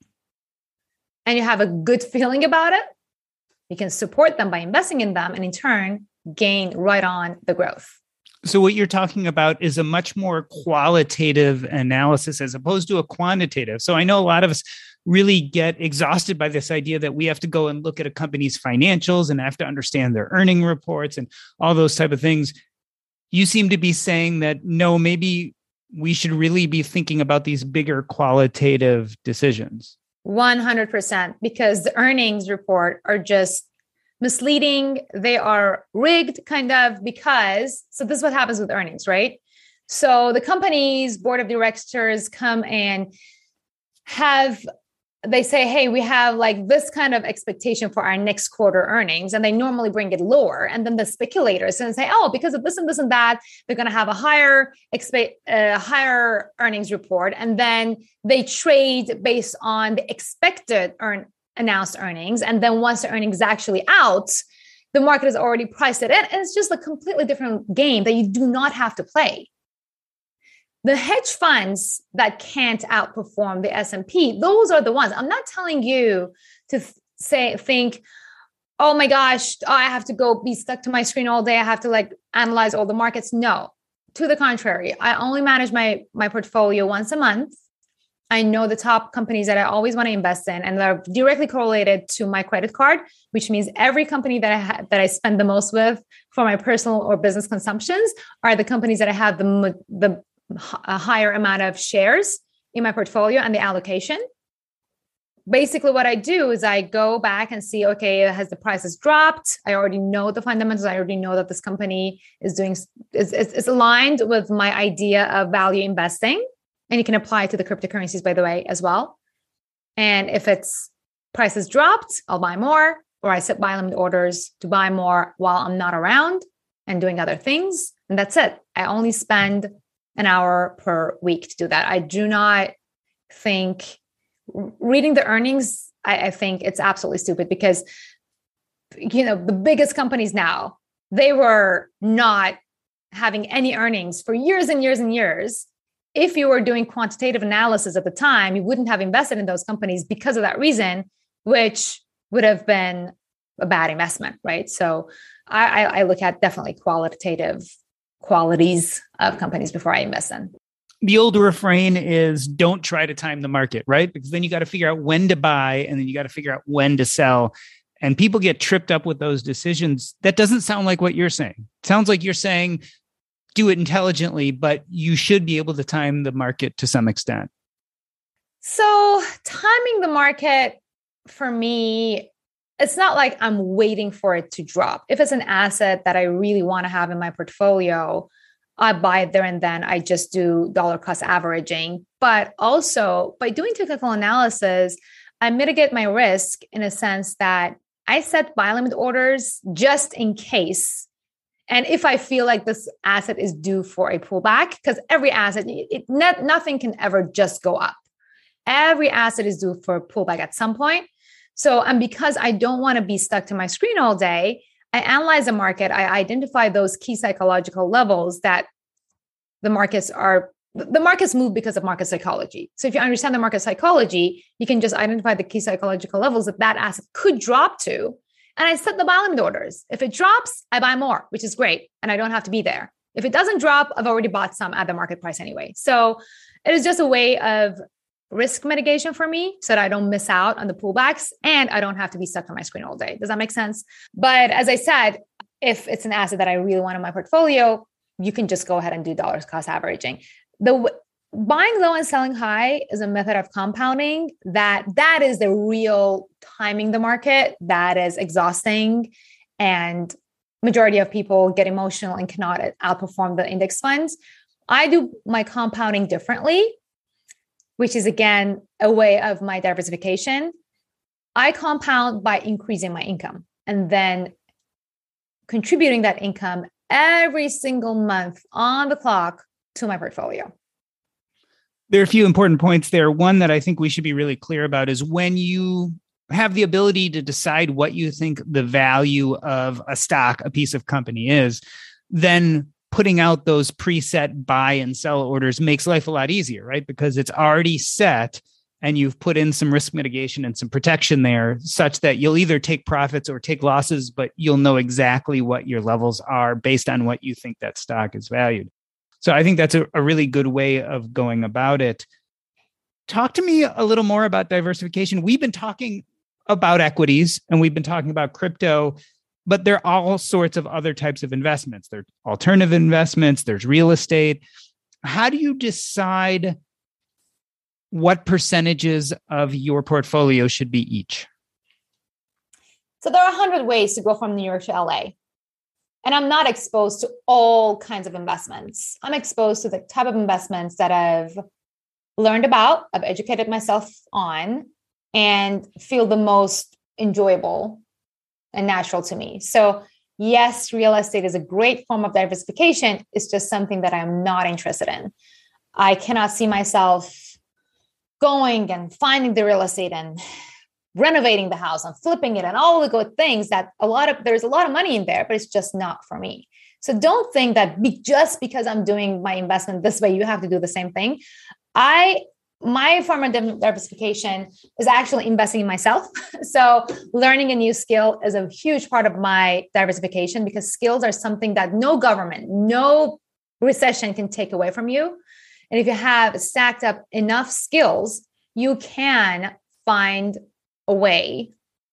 and you have a good feeling about it, you can support them by investing in them and in turn gain right on the growth. So what you're talking about is a much more qualitative analysis as opposed to a quantitative. So I know a lot of us really get exhausted by this idea that we have to go and look at a company's financials and have to understand their earning reports and all those type of things. You seem to be saying that, no, maybe we should really be thinking about these bigger qualitative decisions. one hundred percent, because the earnings report are just misleading. They are rigged kind of because, so this is what happens with earnings, right? So the company's board of directors come and have, they say, hey, we have like this kind of expectation for our next quarter earnings. And they normally bring it lower. And then the speculators and say, oh, because of this and this and that, they're going to have a higher expect, uh, higher earnings report. And then they trade based on the expected earn announced earnings. And then once the earnings is actually out, the market has already priced it in. And it's just a completely different game that you do not have to play. The hedge funds that can't outperform the S and P, those are the ones. I'm not telling you to th- say, think, oh my gosh, oh, I have to go be stuck to my screen all day. I have to like analyze all the markets. No, to the contrary, I only manage my, my portfolio once a month. I know the top companies that I always want to invest in, and they're directly correlated to my credit card, which means every company that I ha- that I spend the most with for my personal or business consumptions are the companies that I have the the a higher amount of shares in my portfolio and the allocation. Basically, what I do is I go back and see, okay, has the prices dropped? I already know the fundamentals. I already know that this company is doing is, is, is aligned with my idea of value investing. And you can apply it to the cryptocurrencies, by the way, as well. And if it's prices dropped, I'll buy more, or I set buy limit orders to buy more while I'm not around and doing other things. And that's it. I only spend an hour per week to do that. I do not think reading the earnings, I, I think it's absolutely stupid because, you know, the biggest companies now, they were not having any earnings for years and years and years. If you were doing quantitative analysis at the time, you wouldn't have invested in those companies because of that reason, which would have been a bad investment, right? So I, I look at definitely qualitative qualities of companies before I invest in. The old refrain is don't try to time the market, right? Because then you got to figure out when to buy and then you got to figure out when to sell. And people get tripped up with those decisions. That doesn't sound like what you're saying. It sounds like you're saying do it intelligently, but you should be able to time the market to some extent. So timing the market for me, it's not like I'm waiting for it to drop. If it's an asset that I really want to have in my portfolio, I buy it there and then. I just do dollar cost averaging. But also by doing technical analysis, I mitigate my risk in a sense that I set buy limit orders just in case. And if I feel like this asset is due for a pullback, because every asset, it, not, nothing can ever just go up. Every asset is due for a pullback at some point. So, and because I don't want to be stuck to my screen all day, I analyze the market. I identify those key psychological levels that the markets are, the markets move because of market psychology. So if you understand the market psychology, you can just identify the key psychological levels that that asset could drop to. And I set the buy limit orders. If it drops, I buy more, which is great. And I don't have to be there. If it doesn't drop, I've already bought some at the market price anyway. So it is just a way of risk mitigation for me so that I don't miss out on the pullbacks and I don't have to be stuck on my screen all day. Does that make sense? But as I said, if it's an asset that I really want in my portfolio, you can just go ahead and do dollars cost averaging. The buying low and selling high is a method of compounding that that is the real timing the market that is exhausting, and majority of people get emotional and cannot outperform the index funds. I do my compounding differently, which is again a way of my diversification. I compound by increasing my income and then contributing that income every single month on the clock to my portfolio. There are a few important points there. One that I think we should be really clear about is when you have the ability to decide what you think the value of a stock, a piece of company is, then putting out those preset buy and sell orders makes life a lot easier, right? Because it's already set and you've put in some risk mitigation and some protection there such that you'll either take profits or take losses, but you'll know exactly what your levels are based on what you think that stock is valued. So I think that's a, a really good way of going about it. Talk to me a little more about diversification. We've been talking about equities and we've been talking about crypto, but there are all sorts of other types of investments. There are alternative investments, there's real estate. How do you decide what percentages of your portfolio should be each? So there are a hundred ways to go from New York to L A. And I'm not exposed to all kinds of investments. I'm exposed to the type of investments that I've learned about, I've educated myself on, and feel the most enjoyable and natural to me. So yes, real estate is a great form of diversification. It's just something that I'm not interested in. I cannot see myself going and finding the real estate and renovating the house and flipping it and all the good things that a lot of, there's a lot of money in there, but it's just not for me. So don't think that be, just because I'm doing my investment this way, you have to do the same thing. I, my form of diversification is actually investing in myself. So learning a new skill is a huge part of my diversification because skills are something that no government, no recession can take away from you. And if you have stacked up enough skills, you can find a way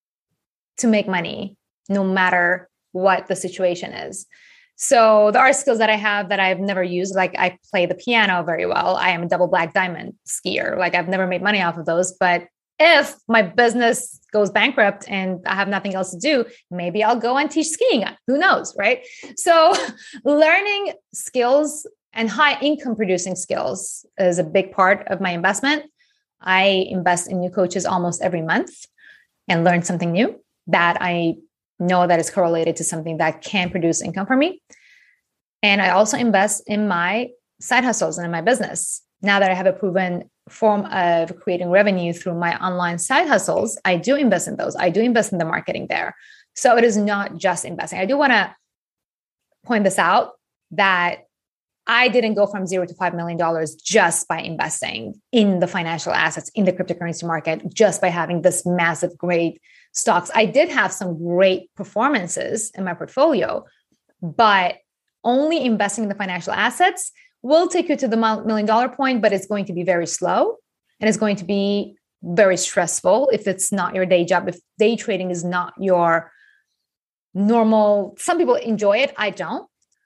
to make money no matter what the situation is. So there are skills that I have that I've never used. Like I play the piano very well. I am a double black diamond skier. Like I've never made money off of those. But if my business goes bankrupt and I have nothing else to do, maybe I'll go and teach skiing. Who knows, right? So learning skills and high income producing skills is a big part of my investment. I invest in new coaches almost every month and learn something new that I know that is correlated to something that can produce income for me. And I also invest in my side hustles and in my business. Now that I have a proven form of creating revenue through my online side hustles, I do invest in those. I do invest in the marketing there. So it is not just investing. I do want to point this out that I didn't go from zero to five million dollars just by investing in the financial assets, in the cryptocurrency market, just by having this massive, great stocks. I did have some great performances in my portfolio, but only investing in the financial assets will take you to the million dollar point, but it's going to be very slow and it's going to be very stressful if it's not your day job, if day trading is not your normal. Some people enjoy it. I don't.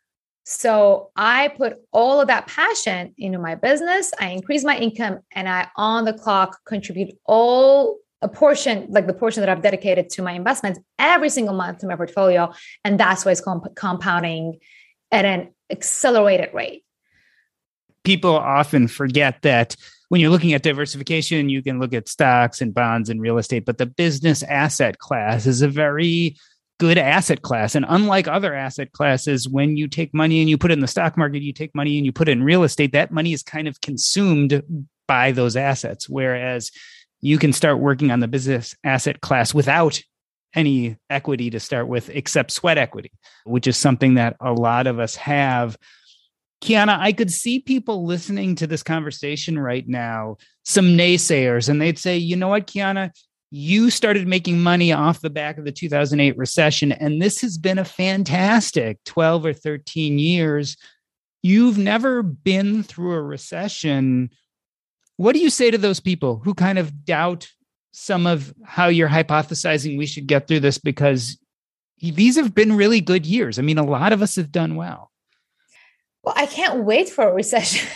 So I put all of that passion into my business. I increase my income and I on the clock contribute all a portion, like the portion that I've dedicated to my investments every single month to my portfolio. And that's why it's comp- compounding at an accelerated rate. People often forget that when you're looking at diversification, you can look at stocks and bonds and real estate, but the business asset class is a very good asset class. And unlike other asset classes, when you take money and you put it in the stock market, you take money and you put it in real estate, that money is kind of consumed by those assets. Whereas you can start working on the business asset class without any equity to start with, except sweat equity, which is something that a lot of us have. Kiana, I could see people listening to this conversation right now, some naysayers, and they'd say, you know what, Kiana, you started making money off the back of the two thousand eight recession, and this has been a fantastic twelve or thirteen years. You've never been through a recession. What do you say to those people who kind of doubt some of how you're hypothesizing we should get through this? Because these have been really good years. I mean, a lot of us have done well. Well, I can't wait for a recession.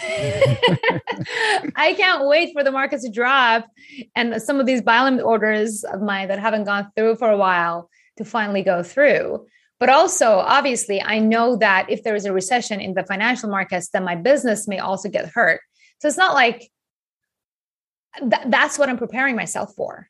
I can't wait for the markets to drop and some of these buy limit orders of mine that haven't gone through for a while to finally go through. But also, obviously, I know that if there is a recession in the financial markets, then my business may also get hurt. So it's not like th- that's what I'm preparing myself for.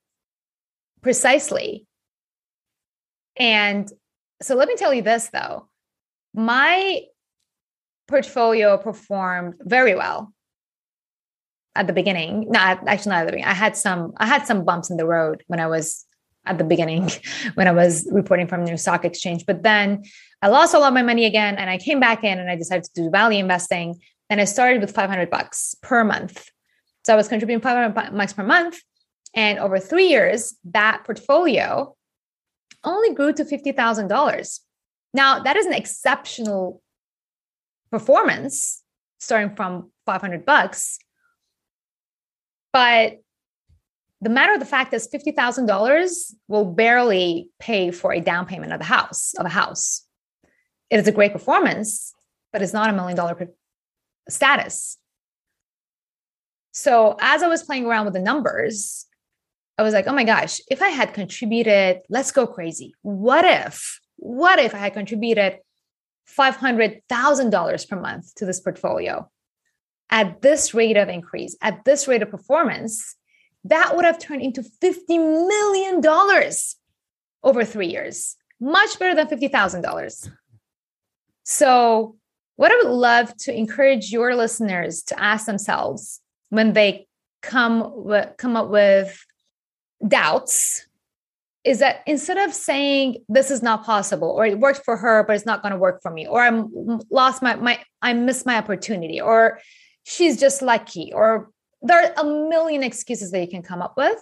Precisely. And so let me tell you this, though. my portfolio performed very well at the beginning. Not actually not at the beginning. I had some I had some bumps in the road when I was at the beginning, when I was reporting from New York Stock Exchange. But then I lost a lot of my money again, and I came back in and I decided to do value investing. And I started with five hundred bucks per month. So I was contributing five hundred bucks per month. And over three years, that portfolio only grew to fifty thousand dollars. Now, that is an exceptional performance starting from five hundred bucks. But the matter of the fact is fifty thousand dollars will barely pay for a down payment of the house, of a house. It is a great performance, but it's not a million dollar status. So as I was playing around with the numbers, I was like, oh my gosh, if I had contributed, let's go crazy. What if, what if I had contributed five hundred thousand dollars per month to this portfolio at this rate of increase, at this rate of performance? That would have turned into fifty million dollars over three years, much better than fifty thousand dollars. So what I would love to encourage your listeners to ask themselves when they come, w- come up with doubts is that instead of saying this is not possible, or it worked for her, but it's not going to work for me, or I'm lost my, my, I missed my opportunity, or she's just lucky, or there are a million excuses that you can come up with.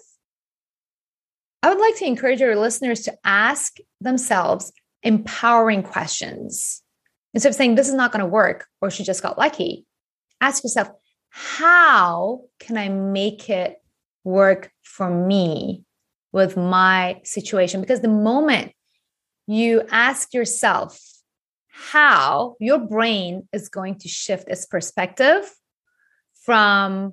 I would like to encourage your listeners to ask themselves empowering questions. Instead of saying this is not going to work, or she just got lucky, ask yourself, how can I make it work for me with my situation? Because the moment you ask yourself how, your brain is going to shift its perspective from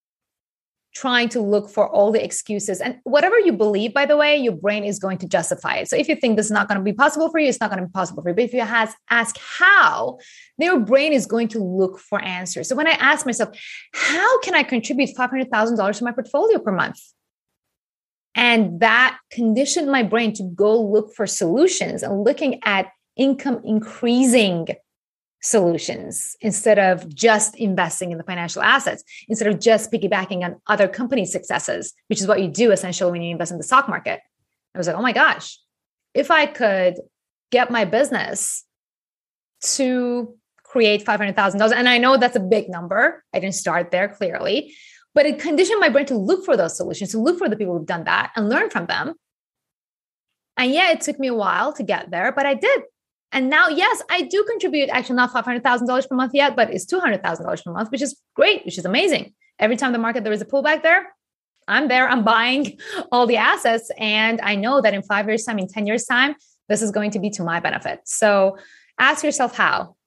trying to look for all the excuses. And whatever you believe, by the way, your brain is going to justify it. So if you think this is not going to be possible for you, it's not going to be possible for you. But if you has, ask how, then your brain is going to look for answers. So when I ask myself, how can I contribute five hundred thousand dollars to my portfolio per month? And that conditioned my brain to go look for solutions and looking at income increasing solutions instead of just investing in the financial assets, instead of just piggybacking on other companies' successes, which is what you do essentially when you invest in the stock market. I was like, oh my gosh, if I could get my business to create five hundred thousand dollars, and I know that's a big number. I didn't start there clearly, but it conditioned my brain to look for those solutions, to look for the people who've done that and learn from them. And yeah, it took me a while to get there, but I did. And now, yes, I do contribute, actually not five hundred thousand dollars per month yet, but it's two hundred thousand dollars per month, which is great, which is amazing. Every time the market, there is a pullback there, I'm there, I'm buying all the assets. And I know that in five years time, in ten years time, this is going to be to my benefit. So ask yourself how.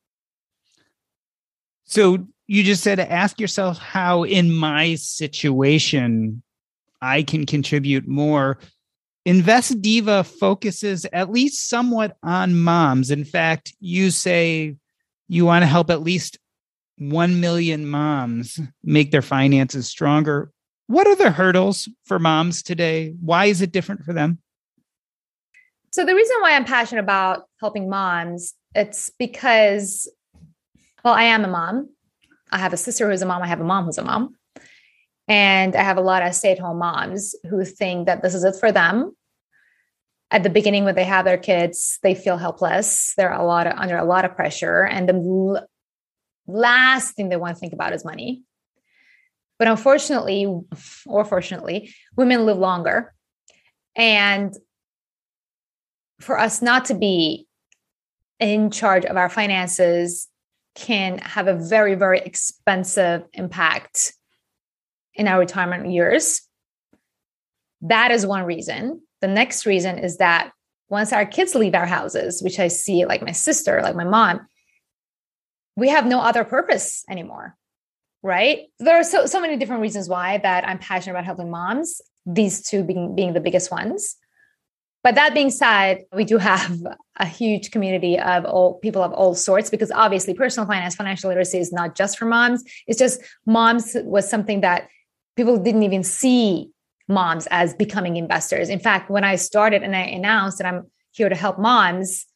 So you just said, ask yourself how in my situation, I can contribute more. Invest Diva focuses at least somewhat on moms. In fact, you say you want to help at least one million moms make their finances stronger. What are the hurdles for moms today? Why is it different for them? So the reason why I'm passionate about helping moms, it's because, well, I am a mom. I have a sister who's a mom. I have a mom who's a mom. And I have a lot of stay-at-home moms who think that this is it for them. At the beginning, when they have their kids, they feel helpless. They're a lot of, under a lot of pressure. And the l- last thing they want to think about is money. But unfortunately, or fortunately, women live longer. And for us not to be in charge of our finances can have a very, very expensive impact in our retirement years. That is one reason. The next reason is that once our kids leave our houses, which I see like my sister, like my mom, we have no other purpose anymore, right? There are so, so many different reasons why that I'm passionate about helping moms, these two being, being the biggest ones. But that being said, we do have a huge community of all people of all sorts, because obviously personal finance, financial literacy is not just for moms. It's just moms was something that people didn't even see moms as becoming investors. In fact, when I started and I announced that I'm here to help moms,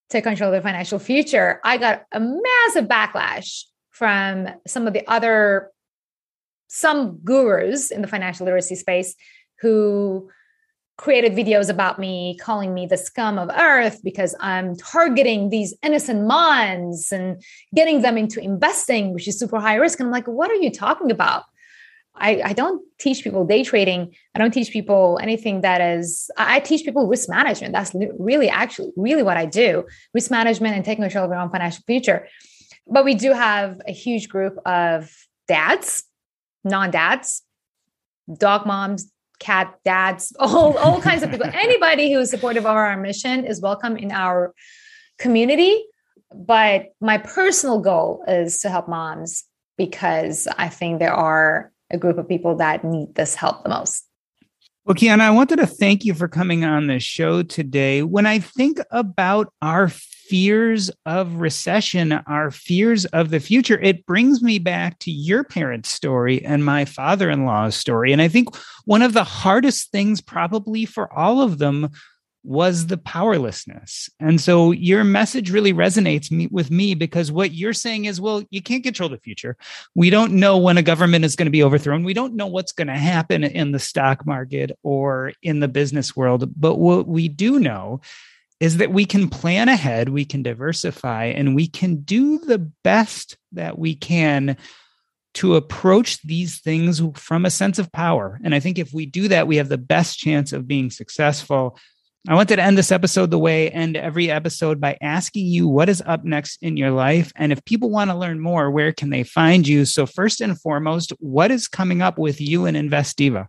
take control of their financial future, I got a massive backlash from some of the other, some gurus in the financial literacy space who created videos about me, calling me the scum of earth because I'm targeting these innocent moms and getting them into investing, which is super high risk. And I'm like, what are you talking about? I, I don't teach people day trading. I don't teach people anything that is, I teach people risk management. That's really actually really what I do. Risk management and taking control of your own financial future. But we do have a huge group of dads, non-dads, dog moms, cat dads, all, all kinds of people. Anybody who is supportive of our mission is welcome in our community. But my personal goal is to help moms because I think there are a group of people that need this help the most. Well, Kiana, I wanted to thank you for coming on the show today. When I think about our fears of recession, our fears of the future, it brings me back to your parents' story and my father-in-law's story. And I think one of the hardest things probably for all of them was the powerlessness. And so your message really resonates me, with me because what you're saying is, well, you can't control the future. We don't know when a government is going to be overthrown. We don't know what's going to happen in the stock market or in the business world. But what we do know is that we can plan ahead, we can diversify, and we can do the best that we can to approach these things from a sense of power. And I think if we do that, we have the best chance of being successful. I wanted to end this episode the way I end every episode by asking you what is up next in your life. And if people want to learn more, where can they find you? So first and foremost, what is coming up with you and Investiva?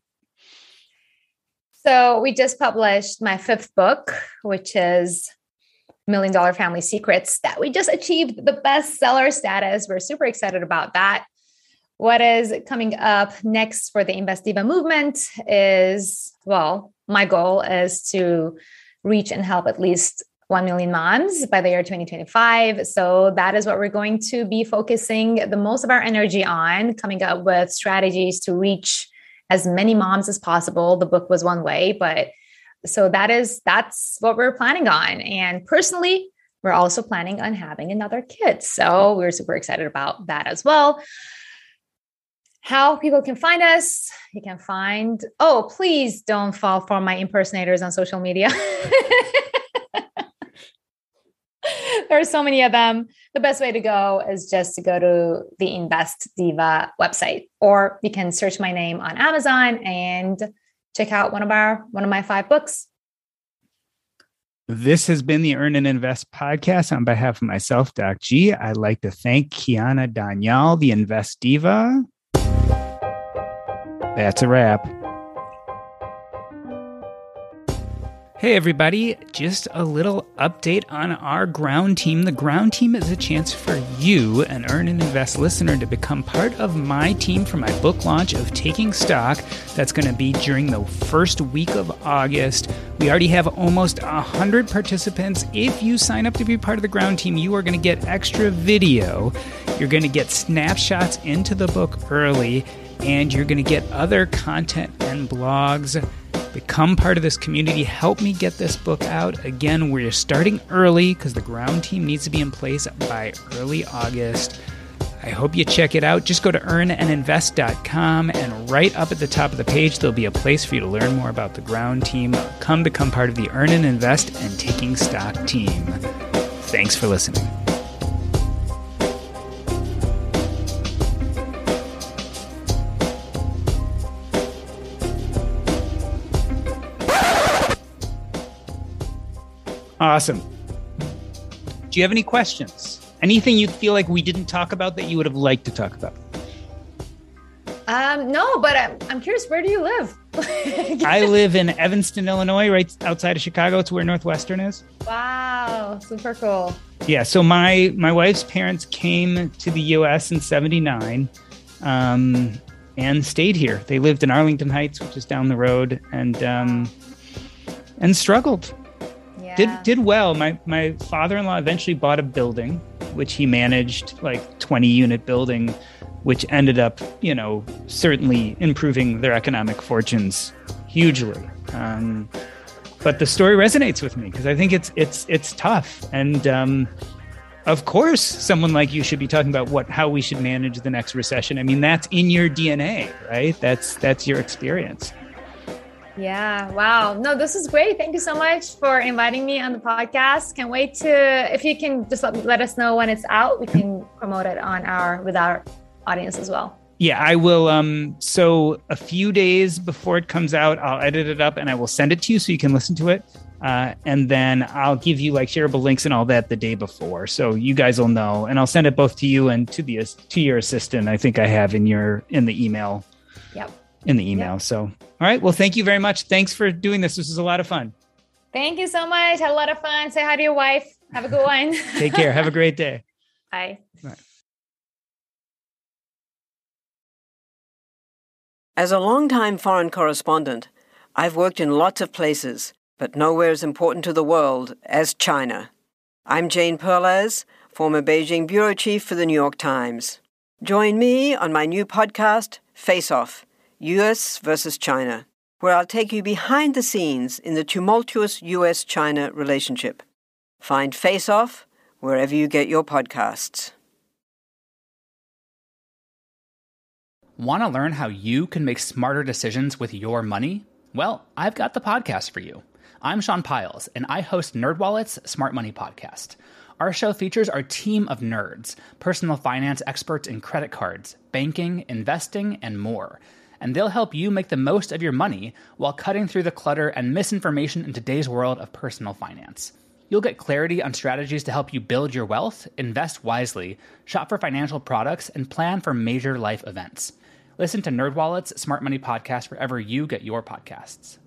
So we just published my fifth book, which is Million Dollar Family Secrets, that we just achieved the bestseller status. We're super excited about that. What is coming up next for the Investiva movement is, well, my goal is to reach and help at least one million moms by the year twenty twenty-five. So that is what we're going to be focusing the most of our energy on, coming up with strategies to reach as many moms as possible. The book was one way, but so that is, that's what we're planning on. And personally, we're also planning on having another kid. So we're super excited about that as well. How people can find us, you can find, oh, please don't fall for my impersonators on social media. There are so many of them. The best way to go is just to go to the Investiva website, or you can search my name on Amazon and check out one of our, one of my five books. This has been the Earn and Invest podcast. On behalf of myself, Doc G, I'd like to thank Kiana Daniel, the Investiva. That's a wrap. Hey, everybody. Just a little update on our ground team. The ground team is a chance for you, an Earn and Invest listener, to become part of my team for my book launch of Taking Stock. That's going to be during the first week of August. We already have almost one hundred participants. If you sign up to be part of the ground team, you are going to get extra video. You're going to get snapshots into the book early, and you're going to get other content and blogs. Become part of this community. Help me get this book out. Again, we're starting early because the ground team needs to be in place by early August. I hope you check it out. Just go to earn and invest dot com, and right up at the top of the page, there'll be a place for you to learn more about the ground team. Come become part of the Earn and Invest and Taking Stock team. Thanks for listening. Awesome. Do you have any questions? Anything you feel like we didn't talk about that you would have liked to talk about? Um, no, but I'm, I'm curious, where do you live? I live in Evanston, Illinois, right outside of Chicago. It's where Northwestern is. Wow, super cool. Yeah, so my my wife's parents came to the U S in seventy-nine um, and stayed here. They lived in Arlington Heights, which is down the road, and um, and struggled. Yeah. Did did well. My my father-in-law eventually bought a building, which he managed, like twenty unit building, which ended up, you know, certainly improving their economic fortunes hugely. Um, but the story resonates with me because I think it's it's it's tough. And um, of course, someone like you should be talking about what how we should manage the next recession. I mean, that's in your D N A, right? That's that's your experience. Yeah. Wow. No, this is great. Thank you so much for inviting me on the podcast. Can't wait to, if you can just let, let us know when it's out, we can promote it on our, with our audience as well. Yeah, I will. Um, so a few days before it comes out, I'll edit it up and I will send it to you so you can listen to it. Uh, and then I'll give you like shareable links and all that the day before. So you guys will know, and I'll send it both to you and to the, to your assistant. I think I have in your, in the email. Yep. In the email. Yep. So, all right. Well, thank you very much. Thanks for doing this. This was a lot of fun. Thank you so much. Had a lot of fun. Say hi to your wife. Have a good one. Take care. Have a great day. Bye. Bye. As a longtime foreign correspondent, I've worked in lots of places, but nowhere as important to the world as China. I'm Jane Perlez, former Beijing bureau chief for the New York Times. Join me on my new podcast, Face Off, U S versus China, where I'll take you behind the scenes in the tumultuous U S China relationship. Find Face Off wherever you get your podcasts. Want to learn how you can make smarter decisions with your money? Well, I've got the podcast for you. I'm Sean Piles, and I host NerdWallet's Smart Money Podcast. Our show features our team of nerds, personal finance experts in credit cards, banking, investing, and more. And they'll help you make the most of your money while cutting through the clutter and misinformation in today's world of personal finance. You'll get clarity on strategies to help you build your wealth, invest wisely, shop for financial products, and plan for major life events. Listen to NerdWallet's Smart Money Podcast wherever you get your podcasts.